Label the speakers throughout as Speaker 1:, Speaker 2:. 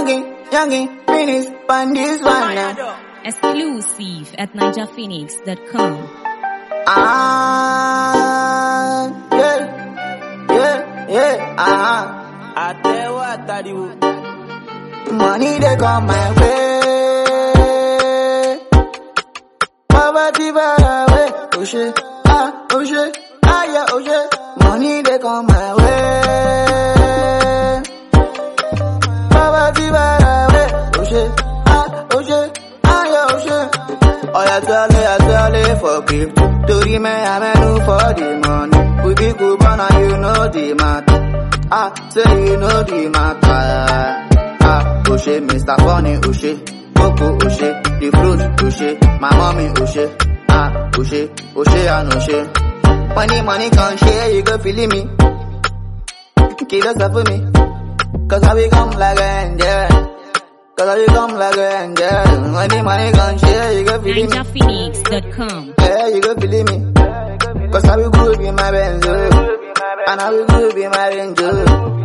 Speaker 1: youngin, finish, on this one now.
Speaker 2: Exclusive at ninjaphoenix.com.
Speaker 1: I tell what I do. Money they come my way. Poverty far away. Oh shit, oh shit, yeah, oh shit. Money they come my way. Poverty far away. Oh shit, oh shit, yeah, oh shit. Oh yeah, tell it for keep. To the man, I'm a new for the money. We be good, but you know the matter. Say you know the matter. Oshe, Mr. Funny, Oshe, Coco, Oshe, the fruit, Oshe, my mommy, Oshe, Oshe, and Oshe. Money can't share, you go feeling me. Kill yourself for me. Cause I become like an angel. Cause I become like an angel. Money can't share, you go feeling me.
Speaker 2: ninjaphoenix.com.
Speaker 1: Yeah, you go feeling me. Cause I will good be my benzo. And I will good be my benzo.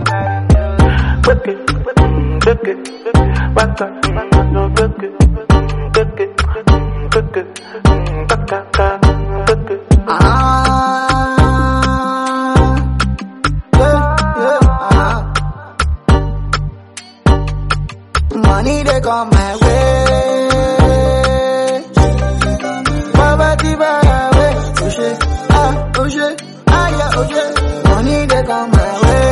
Speaker 1: Money they come my way. Poverty far away. Oh shit, yeah, oh shit. Money they come my way.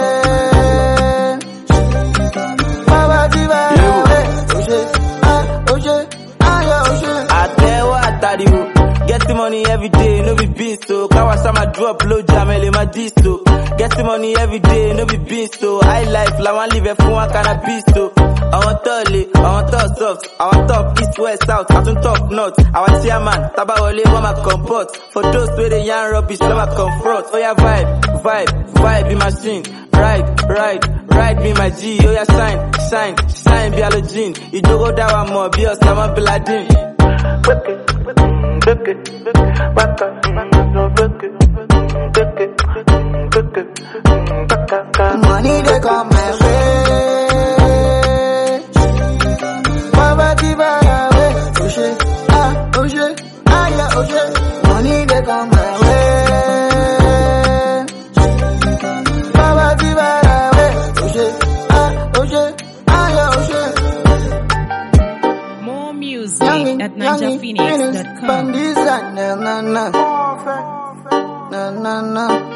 Speaker 1: Poverty far away. Oh shit, yeah, oh shit.
Speaker 3: I tell what I do. Get the money every day, no be beast, so Kawasama drop low jamel in my disto. Get the money every day, no be beast, so high life, la one live for one kind of beast, so I want tall, I want tall soft, I want top east, west, south, I want top north, I want chairman, tabawole, mama comport. For those where they young rubbish, love confront. Oh yeah, vibe, be machine. Ride, be my G. Oh yeah, shine, be halogene. You do go down more, be us, I'm a Biladin.
Speaker 1: Money they come my way. Poverty far away. Oh shit, yeah, oh shit. Money they come my way. Poverty far away. Oh shit, yeah, oh shit.
Speaker 2: More music at ninjaphoenix.com.
Speaker 1: Bandits, na.